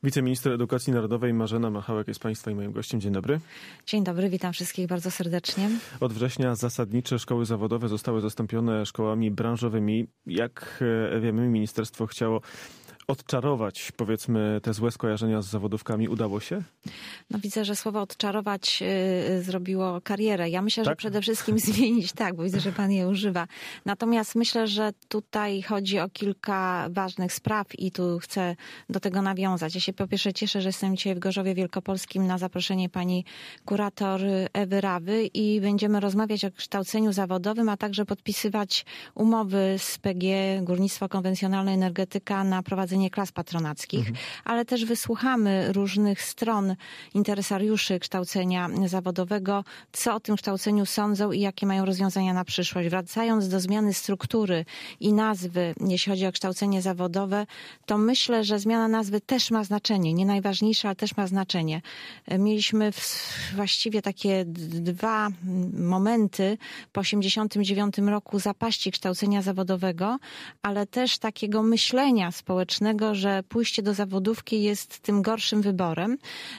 Wiceminister Edukacji Narodowej Marzena Machałek jest Państwa i moim gościem. Dzień dobry. Dzień dobry, witam wszystkich bardzo serdecznie. Od września zasadnicze szkoły zawodowe zostały zastąpione szkołami branżowymi. Jak wiemy, ministerstwo chciało odczarować, powiedzmy, te złe skojarzenia z zawodówkami. Udało się? No widzę, że słowo odczarować zrobiło karierę. Ja myślę, tak? że przede wszystkim zmienić, tak, bo widzę, że pan je używa. Natomiast myślę, że tutaj chodzi o kilka ważnych spraw i tu chcę do tego nawiązać. Ja się po pierwsze cieszę, że jestem dzisiaj w Gorzowie Wielkopolskim na zaproszenie pani kurator Ewy Rawy i będziemy rozmawiać o kształceniu zawodowym, a także podpisywać umowy z PGE, Górnictwo Konwencjonalne, Energetyka na prowadzenie klas patronackich, ale też wysłuchamy różnych stron interesariuszy kształcenia zawodowego, co o tym kształceniu sądzą i jakie mają rozwiązania na przyszłość. Wracając do zmiany struktury i nazwy, jeśli chodzi o kształcenie zawodowe, to myślę, że zmiana nazwy też ma znaczenie. Nie najważniejsze, ale też ma znaczenie. Mieliśmy właściwie takie dwa momenty po 1989 roku zapaści kształcenia zawodowego, ale też takiego myślenia społecznego, że pójście do zawodówki jest tym gorszym wyborem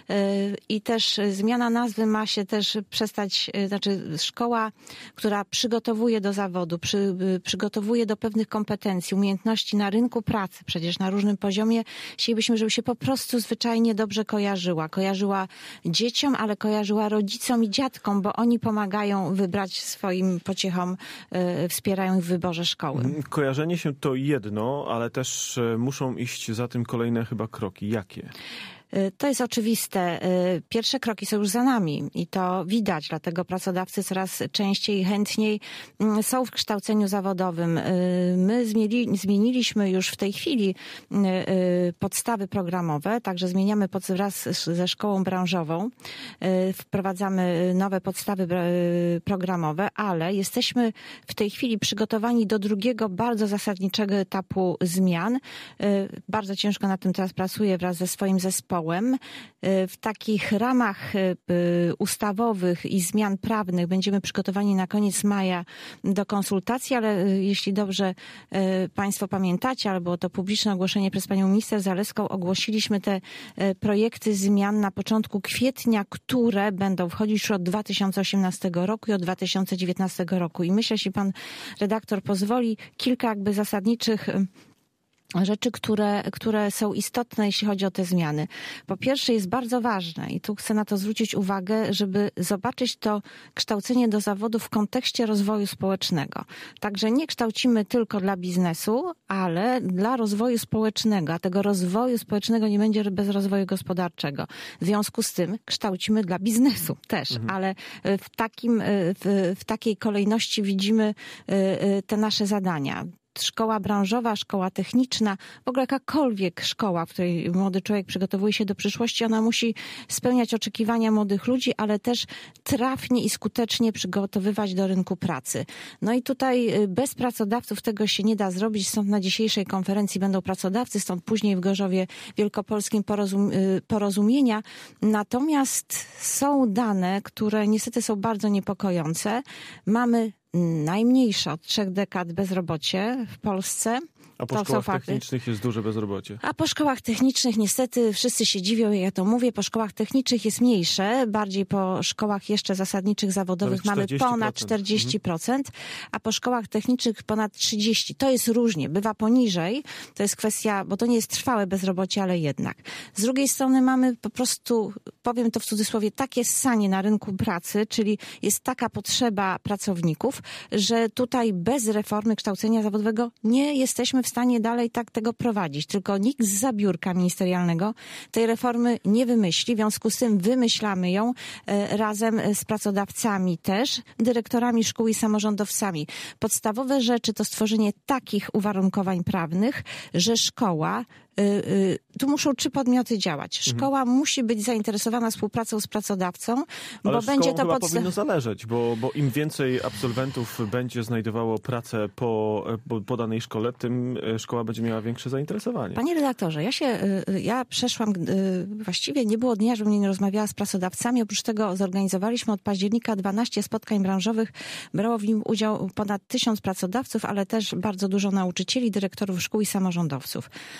i też zmiana nazwy ma się też przestać, znaczy szkoła, która przygotowuje do zawodu, przygotowuje do pewnych kompetencji, umiejętności na rynku pracy, przecież na różnym poziomie, chcielibyśmy, żeby się po prostu zwyczajnie dobrze kojarzyła. Kojarzyła dzieciom, ale kojarzyła rodzicom i dziadkom, bo oni pomagają wybrać swoim pociechom, wspierają ich w wyborze szkoły. Kojarzenie się to jedno, ale też muszą iść za tym kolejne chyba kroki. Jakie? To jest oczywiste. Pierwsze kroki są już za nami i to widać, dlatego pracodawcy coraz częściej i chętniej są w kształceniu zawodowym. My zmieniliśmy już w tej chwili podstawy programowe, także zmieniamy wraz ze szkołą branżową, wprowadzamy nowe podstawy programowe, ale jesteśmy w tej chwili przygotowani do drugiego, bardzo zasadniczego etapu zmian. Bardzo ciężko nad tym teraz pracuję wraz ze swoim zespołem. W takich ramach ustawowych i zmian prawnych będziemy przygotowani na koniec maja do konsultacji, ale jeśli dobrze Państwo pamiętacie, albo to publiczne ogłoszenie przez panią minister Zalewską, ogłosiliśmy te projekty zmian na początku kwietnia, które będą wchodzić już od 2018 roku i od 2019 roku. I myślę, jeśli pan redaktor pozwoli, kilka jakby zasadniczych rzeczy, które są istotne, jeśli chodzi o te zmiany. Po pierwsze, jest bardzo ważne i tu chcę na to zwrócić uwagę, żeby zobaczyć to kształcenie do zawodu w kontekście rozwoju społecznego. Także nie kształcimy tylko dla biznesu, ale dla rozwoju społecznego, a tego rozwoju społecznego nie będzie bez rozwoju gospodarczego. W związku z tym kształcimy dla biznesu też, ale w takiej kolejności widzimy te nasze zadania. Szkoła branżowa, szkoła techniczna, w ogóle jakakolwiek szkoła, w której młody człowiek przygotowuje się do przyszłości, ona musi spełniać oczekiwania młodych ludzi, ale też trafnie i skutecznie przygotowywać do rynku pracy. No i tutaj bez pracodawców tego się nie da zrobić, stąd na dzisiejszej konferencji będą pracodawcy, stąd później w Gorzowie Wielkopolskim porozumienia. Natomiast są dane, które niestety są bardzo niepokojące. Mamy najmniejsze od 3 dekad bezrobocie w Polsce. A po szkołach technicznych jest duże bezrobocie. A po szkołach technicznych niestety wszyscy się dziwią, jak ja to mówię, po szkołach technicznych jest mniejsze, bardziej po szkołach jeszcze zasadniczych zawodowych mamy ponad 40%, a po szkołach technicznych ponad 30%. To jest różnie, bywa poniżej, to jest kwestia, bo to nie jest trwałe bezrobocie, ale jednak. Z drugiej strony mamy po prostu, powiem to w cudzysłowie, takie ssanie na rynku pracy, czyli jest taka potrzeba pracowników, że tutaj bez reformy kształcenia zawodowego nie jesteśmy w stanie dalej tak tego prowadzić. Tylko nikt zza biurka ministerialnego tej reformy nie wymyśli. W związku z tym wymyślamy ją razem z pracodawcami też, dyrektorami szkół i samorządowcami. Podstawowe rzeczy to stworzenie takich uwarunkowań prawnych, że szkoła tu muszą 3 podmioty działać. Szkoła musi być zainteresowana współpracą z pracodawcą, ale bo będzie to powinno zależeć, bo im więcej absolwentów będzie znajdowało pracę po danej szkole, tym szkoła będzie miała większe zainteresowanie. Panie redaktorze, ja przeszłam, właściwie nie było dnia, żebym nie rozmawiała z pracodawcami. Oprócz tego zorganizowaliśmy od października 12 spotkań branżowych. Brało w nim udział ponad 1000 pracodawców, ale też bardzo dużo nauczycieli, dyrektorów szkół i samorządowców. Od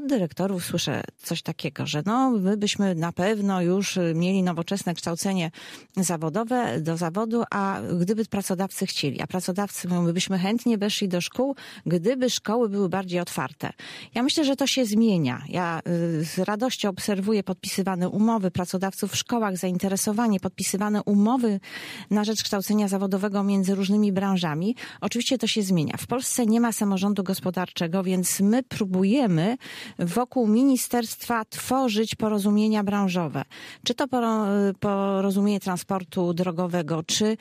od dyrektorów słyszę coś takiego, że no my byśmy na pewno już mieli nowoczesne kształcenie zawodowe do zawodu, a gdyby pracodawcy chcieli. A pracodawcy mówią, my byśmy chętnie weszli do szkół, gdyby szkoły były bardziej otwarte. Ja myślę, że to się zmienia. Ja z radością obserwuję podpisywane umowy pracodawców w szkołach, zainteresowanie, podpisywane umowy na rzecz kształcenia zawodowego między różnymi branżami. Oczywiście to się zmienia. W Polsce nie ma samorządu gospodarczego, więc my próbujemy wokół ministerstwa tworzyć porozumienia branżowe. Czy to porozumienie transportu drogowego, czy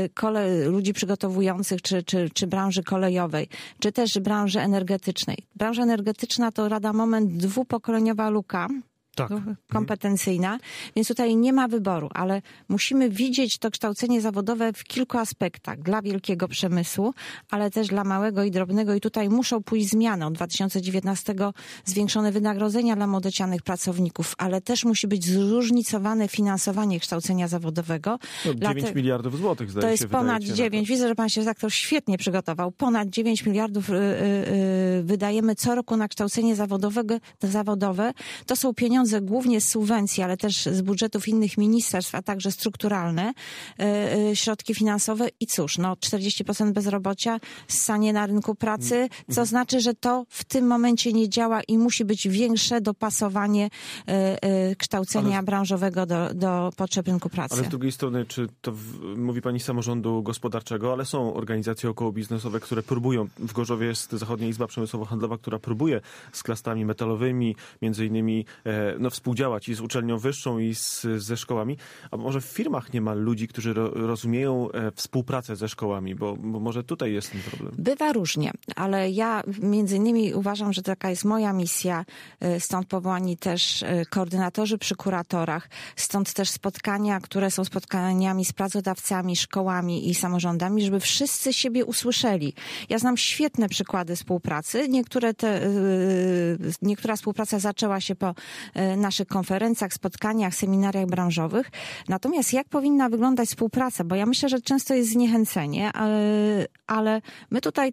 ludzi przygotowujących, czy branży kolejowej, czy też branży energetycznej. Branża energetyczna to lada moment dwupokoleniowa luka. Tak. Kompetencyjna, więc tutaj nie ma wyboru, ale musimy widzieć to kształcenie zawodowe w kilku aspektach. Dla wielkiego przemysłu, ale też dla małego i drobnego i tutaj muszą pójść zmiany. Od 2019 zwiększone wynagrodzenia dla młodocianych pracowników, ale też musi być zróżnicowane finansowanie kształcenia zawodowego. 9 miliardów złotych zdaje się. To jest ponad 9. Widzę, że pan się redaktor świetnie przygotował. Ponad 9 miliardów wydajemy co roku na kształcenie zawodowe. To są pieniądze głównie z subwencji, ale też z budżetów innych ministerstw, a także strukturalne, środki finansowe i cóż, 40% bezrobocia, ssanie na rynku pracy, co znaczy, że to w tym momencie nie działa i musi być większe dopasowanie kształcenia branżowego do potrzeb rynku pracy. Ale z drugiej strony, czy to mówi pani samorządu gospodarczego, ale są organizacje okołobiznesowe, które próbują, w Gorzowie jest Zachodnia Izba Przemysłowo-Handlowa, która próbuje z klastami metalowymi, między innymi współdziałać i z uczelnią wyższą i ze szkołami, a może w firmach nie ma ludzi, którzy rozumieją współpracę ze szkołami, bo może tutaj jest ten problem. Bywa różnie, ale ja między innymi uważam, że taka jest moja misja, stąd powołani też koordynatorzy przy kuratorach, stąd też spotkania, które są spotkaniami z pracodawcami, szkołami i samorządami, żeby wszyscy siebie usłyszeli. Ja znam świetne przykłady współpracy, niektóra współpraca zaczęła się po naszych konferencjach, spotkaniach, seminariach branżowych. Natomiast jak powinna wyglądać współpraca? Bo ja myślę, że często jest zniechęcenie, ale my tutaj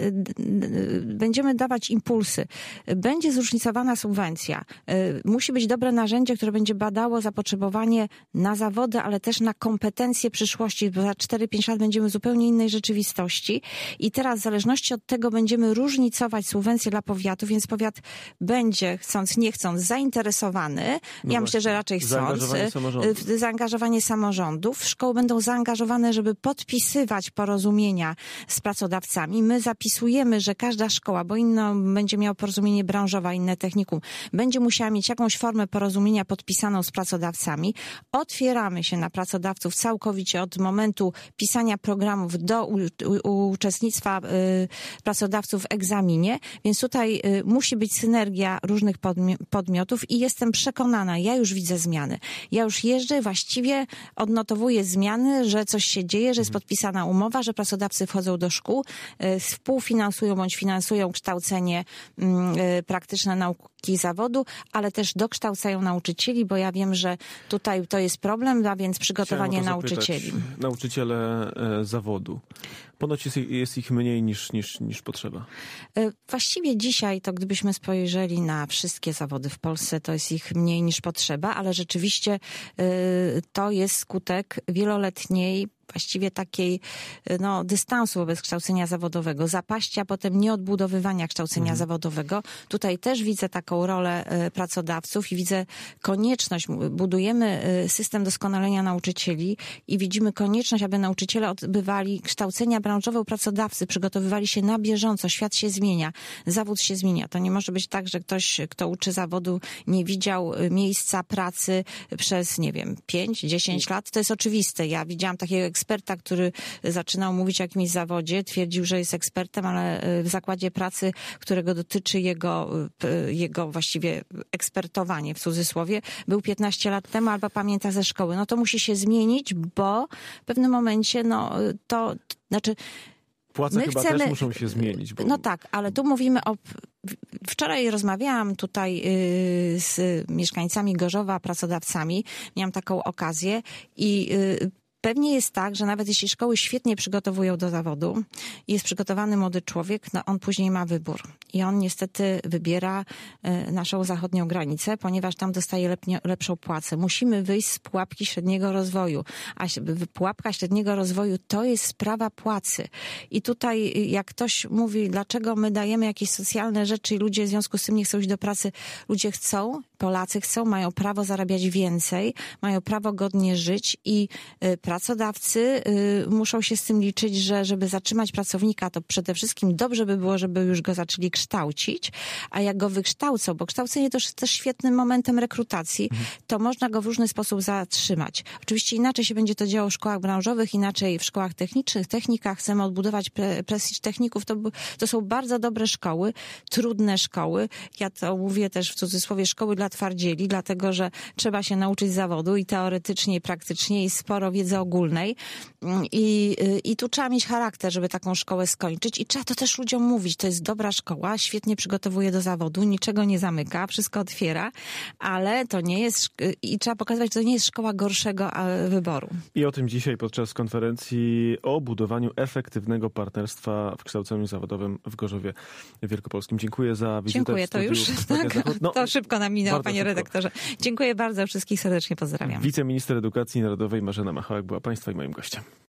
będziemy dawać impulsy. Będzie zróżnicowana subwencja. Musi być dobre narzędzie, które będzie badało zapotrzebowanie na zawody, ale też na kompetencje przyszłości, bo za 4-5 lat będziemy w zupełnie innej rzeczywistości. I teraz w zależności od tego będziemy różnicować subwencje dla powiatu, więc powiat będzie, chcąc nie chcąc, zainteresowany. Ja myślę, że raczej chcąc. Zaangażowanie samorządów. Szkoły będą zaangażowane, żeby podpisywać porozumienia z pracodawcami. My zapisujemy, że każda szkoła, bo inna będzie miała porozumienie branżowe, inne technikum, będzie musiała mieć jakąś formę porozumienia podpisaną z pracodawcami. Otwieramy się na pracodawców całkowicie od momentu pisania programów do uczestnictwa pracodawców w egzaminie, więc tutaj musi być synergia różnych podmiotów i jestem przekonana, ja już widzę zmiany. Ja już jeżdżę, właściwie odnotowuję zmiany, że coś się dzieje, że jest podpisana umowa, że pracodawcy wchodzą do szkół, współfinansują bądź finansują kształcenie praktyczne nauki zawodu, ale też dokształcają nauczycieli, bo ja wiem, że tutaj to jest problem, a więc przygotowanie nauczycieli. Nauczyciele zawodu. Ponoć jest ich mniej niż potrzeba. Właściwie dzisiaj, to gdybyśmy spojrzeli na wszystkie zawody w Polsce, to jest ich mniej niż potrzeba, ale rzeczywiście to jest skutek wieloletniej właściwie takiej dystansu wobec kształcenia zawodowego, zapaści, a potem nieodbudowywania kształcenia zawodowego. Tutaj też widzę taką rolę pracodawców i widzę konieczność, budujemy system doskonalenia nauczycieli i widzimy konieczność, aby nauczyciele odbywali kształcenia branżowe u pracodawcy, przygotowywali się na bieżąco, świat się zmienia, zawód się zmienia. To nie może być tak, że ktoś, kto uczy zawodu, nie widział miejsca pracy przez, 5-10 lat. To jest oczywiste. Ja widziałam takiego eksperta, który zaczynał mówić o jakimś zawodzie, twierdził, że jest ekspertem, ale w zakładzie pracy, którego dotyczy jego właściwie ekspertowanie w cudzysłowie, był 15 lat temu albo pamięta ze szkoły. To musi się zmienić, bo w pewnym momencie płace chyba też muszą się zmienić. Bo... tak, ale tu mówimy o... Wczoraj rozmawiałam tutaj z mieszkańcami Gorzowa, pracodawcami. Miałam taką okazję i Pewnie jest tak, że nawet jeśli szkoły świetnie przygotowują do zawodu i jest przygotowany młody człowiek, no on później ma wybór. I on niestety wybiera naszą zachodnią granicę, ponieważ tam dostaje lepszą płacę. Musimy wyjść z pułapki średniego rozwoju. A pułapka średniego rozwoju to jest sprawa płacy. I tutaj jak ktoś mówi, dlaczego my dajemy jakieś socjalne rzeczy i ludzie w związku z tym nie chcą iść do pracy. Ludzie chcą, Polacy chcą, mają prawo zarabiać więcej, mają prawo godnie żyć i pracodawcy muszą się z tym liczyć, że żeby zatrzymać pracownika, to przede wszystkim dobrze by było, żeby już go zaczęli kształcić, a jak go wykształcą, bo kształcenie to jest też świetnym momentem rekrutacji, to można go w różny sposób zatrzymać. Oczywiście inaczej się będzie to działo w szkołach branżowych, inaczej w szkołach technicznych, technikach. Chcemy odbudować prestiż techników. To są bardzo dobre szkoły, trudne szkoły. Ja to mówię też w cudzysłowie szkoły dla twardzieli, dlatego że trzeba się nauczyć zawodu i teoretycznie, i praktycznie, i sporo wiedzy ogólnej. I tu trzeba mieć charakter, żeby taką szkołę skończyć i trzeba to też ludziom mówić. To jest dobra szkoła, świetnie przygotowuje do zawodu, niczego nie zamyka, wszystko otwiera, ale to nie jest, i trzeba pokazywać, że to nie jest szkoła gorszego wyboru. I o tym dzisiaj podczas konferencji o budowaniu efektywnego partnerstwa w kształceniu zawodowym w Gorzowie Wielkopolskim. Dziękuję za wizytę. Dziękuję, to już tak? To szybko nam minęło, panie szybko. redaktorze. Dziękuję bardzo, wszystkich serdecznie pozdrawiam. Wiceminister Edukacji Narodowej Marzena Machałek była państwa i moim gościem.